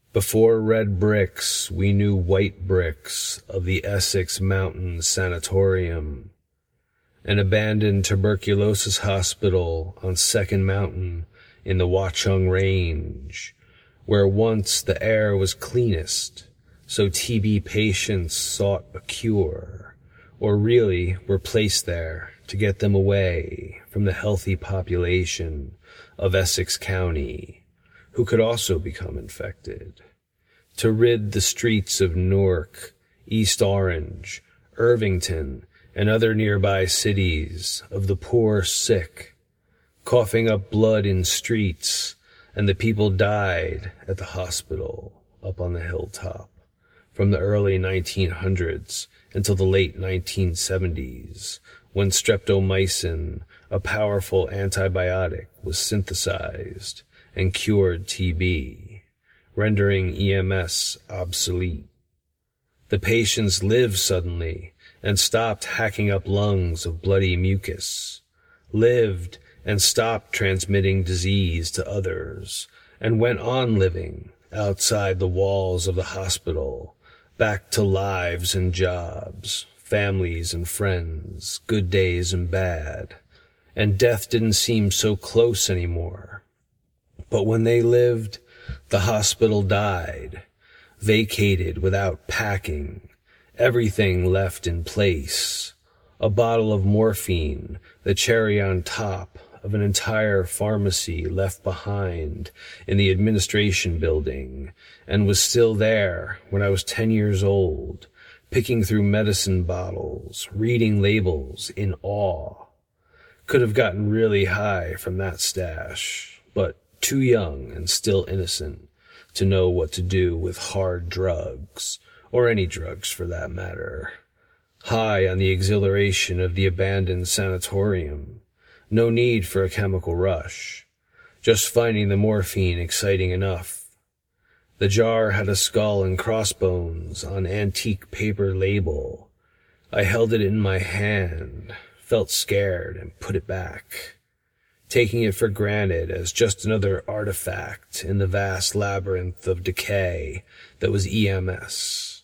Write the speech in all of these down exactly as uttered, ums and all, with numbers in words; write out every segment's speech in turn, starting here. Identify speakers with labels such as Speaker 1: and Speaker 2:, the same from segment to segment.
Speaker 1: Before red bricks, we knew white bricks of the Essex Mountain Sanatorium, an abandoned tuberculosis hospital on Second Mountain in the Watchung Range, where once the air was cleanest, so T B patients sought a cure, or really were placed there to get them away from the healthy population of Essex County, who could also become infected, to rid the streets of Newark, East Orange, Irvington, and other nearby cities of the poor sick, coughing up blood in streets, and the people died at the hospital up on the hilltop from the early nineteen hundreds until the late nineteen seventies, when streptomycin, a powerful antibiotic, was synthesized and cured T B, rendering E M S obsolete. The patients lived suddenly and stopped hacking up lungs of bloody mucus, lived and stopped transmitting disease to others, and went on living outside the walls of the hospital, back to lives and jobs, families and friends, good days and bad, and death didn't seem so close anymore. But when they lived, the hospital died, vacated without packing, everything left in place, a bottle of morphine, the cherry on top of an entire pharmacy left behind in the administration building, and was still there when I was ten years old, picking through medicine bottles, reading labels in awe. Could have gotten really high from that stash, but too young and still innocent to know what to do with hard drugs, or any drugs for that matter. High on the exhilaration of the abandoned sanatorium. No need for a chemical rush. Just finding the morphine exciting enough. The jar had a skull and crossbones on antique paper label. I held it in my hand, felt scared, and put it back, taking it for granted as just another artifact in the vast labyrinth of decay that was E M S.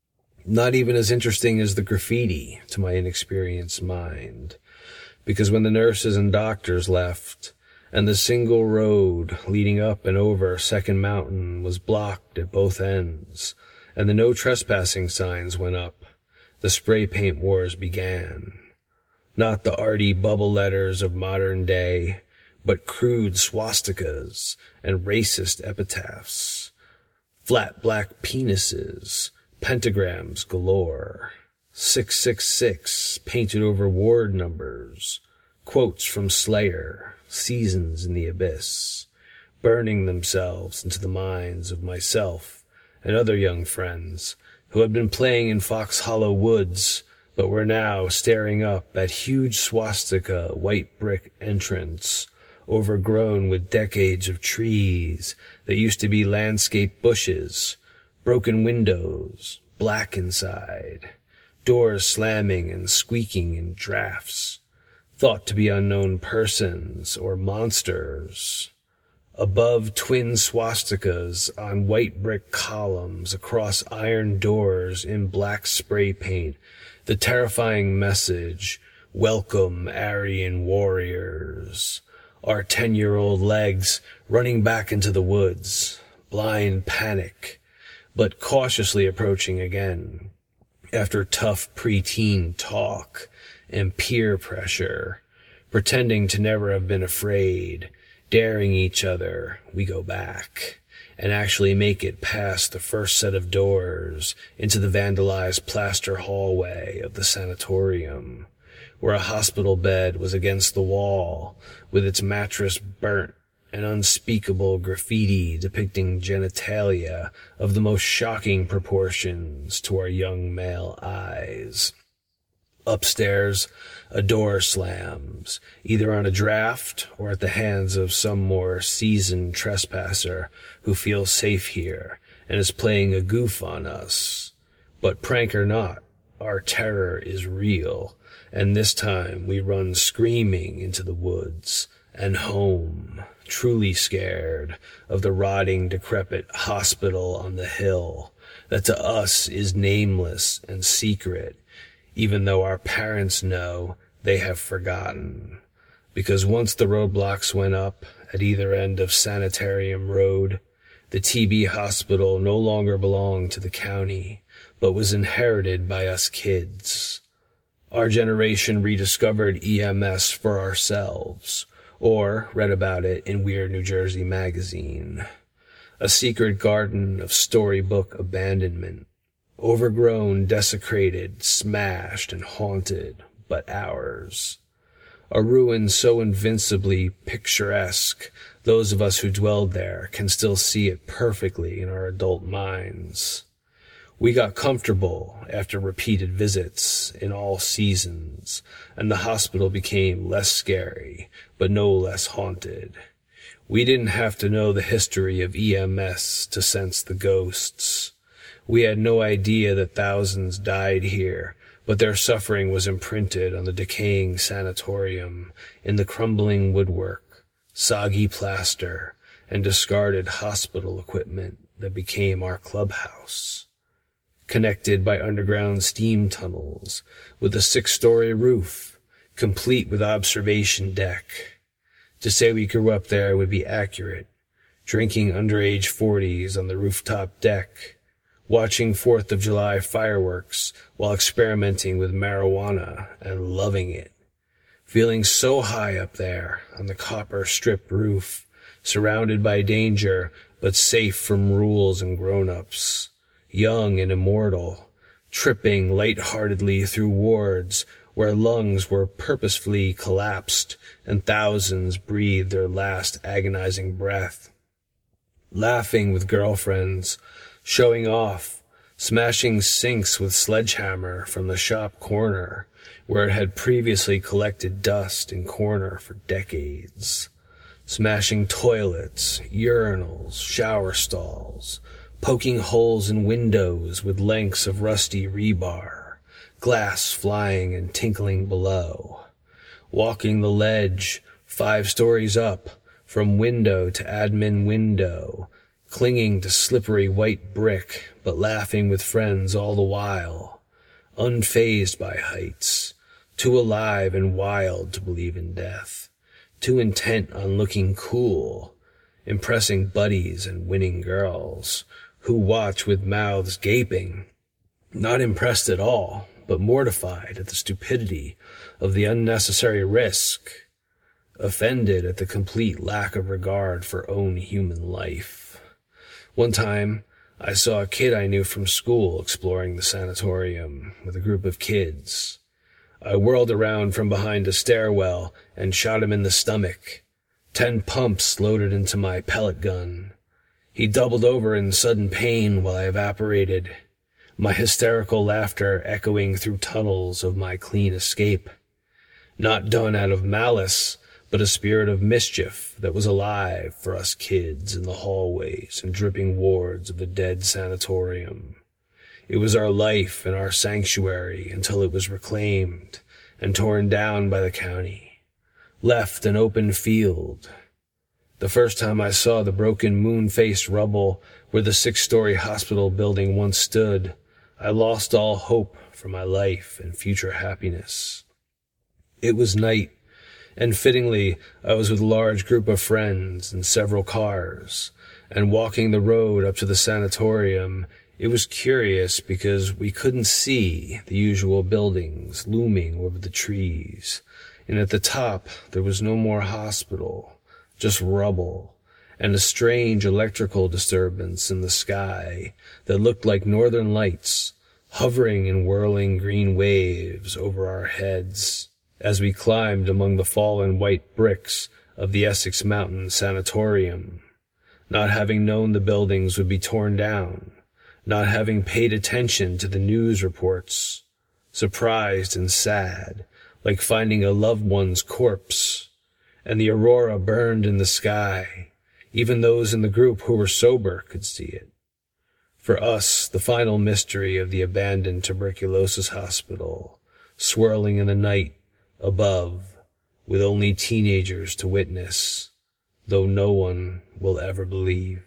Speaker 1: Not even as interesting as the graffiti to my inexperienced mind, because when the nurses and doctors left, and the single road leading up and over Second Mountain was blocked at both ends, and the no trespassing signs went up, the spray paint wars began. Not the arty bubble letters of modern day, but crude swastikas and racist epitaphs, flat black penises, pentagrams galore, six six six painted over ward numbers, quotes from Slayer, Seasons in the Abyss, burning themselves into the minds of myself and other young friends who had been playing in Fox Hollow Woods, but were now staring up at huge swastika white brick entrance, overgrown with decades of trees that used to be landscape bushes, broken windows, black inside, doors slamming and squeaking in drafts, thought to be unknown persons or monsters. Above, twin swastikas on white brick columns across iron doors in black spray paint, the terrifying message, "Welcome, Aryan warriors." Our ten-year-old legs running back into the woods, blind panic, but cautiously approaching again, after tough preteen talk and peer pressure, pretending to never have been afraid, daring each other, we go back, and actually make it past the first set of doors into the vandalized plaster hallway of the sanatorium, where a hospital bed was against the wall, with its mattress burnt, and unspeakable graffiti depicting genitalia of the most shocking proportions to our young male eyes. Upstairs, a door slams, either on a draft or at the hands of some more seasoned trespasser who feels safe here and is playing a goof on us. But prank or not, our terror is real, and this time we run screaming into the woods and home truly scared of the rotting, decrepit hospital on the hill that to us is nameless and secret, even though our parents know they have forgotten. Because once the roadblocks went up at either end of Sanitarium Road, the T B hospital no longer belonged to the county, but was inherited by us kids. Our generation rediscovered E M S for ourselves, or read about it in Weird New Jersey magazine. A secret garden of storybook abandonment, overgrown, desecrated, smashed, and haunted, but ours. A ruin so invincibly picturesque, those of us who dwelled there can still see it perfectly in our adult minds. We got comfortable after repeated visits in all seasons, and the hospital became less scary, but no less haunted. We didn't have to know the history of E M S to sense the ghosts. We had no idea that thousands died here, but their suffering was imprinted on the decaying sanatorium in the crumbling woodwork, soggy plaster, and discarded hospital equipment that became our clubhouse. Connected by underground steam tunnels, with a six-story roof, complete with observation deck. To say we grew up there would be accurate, drinking underage forties on the rooftop deck, watching fourth of July fireworks while experimenting with marijuana and loving it, feeling so high up there on the copper-stripped roof, surrounded by danger but safe from rules and grown-ups, young and immortal, tripping light-heartedly through wards where lungs were purposefully collapsed and thousands breathed their last agonizing breath, laughing with girlfriends, showing off, smashing sinks with sledgehammer from the shop corner where it had previously collected dust in corner for decades, smashing toilets, urinals, shower stalls, poking holes in windows with lengths of rusty rebar, glass flying and tinkling below, walking the ledge five stories up from window to admin window, clinging to slippery white brick, but laughing with friends all the while, unfazed by heights, too alive and wild to believe in death, too intent on looking cool, impressing buddies and winning girls, who watch with mouths gaping, not impressed at all, but mortified at the stupidity of the unnecessary risk, offended at the complete lack of regard for own human life. One time, I saw a kid I knew from school exploring the sanatorium with a group of kids. I whirled around from behind a stairwell and shot him in the stomach. Ten pumps loaded into my pellet gun. He doubled over in sudden pain while I evaporated, my hysterical laughter echoing through tunnels of my clean escape. Not done out of malice, but a spirit of mischief that was alive for us kids in the hallways and dripping wards of the dead sanatorium. It was our life and our sanctuary until it was reclaimed and torn down by the county, left an open field. The first time I saw the broken moon-faced rubble where the six-story hospital building once stood, I lost all hope for my life and future happiness. It was night, and fittingly, I was with a large group of friends in several cars, and walking the road up to the sanatorium, it was curious because we couldn't see the usual buildings looming over the trees, and at the top there was no more hospital, just rubble, and a strange electrical disturbance in the sky that looked like northern lights, hovering in whirling green waves over our heads as we climbed among the fallen white bricks of the Essex Mountain Sanatorium, not having known the buildings would be torn down, not having paid attention to the news reports, surprised and sad, like finding a loved one's corpse, and the aurora burned in the sky. Even those in the group who were sober could see it. For us, the final mystery of the abandoned tuberculosis hospital, swirling in the night above, with only teenagers to witness, though no one will ever believe.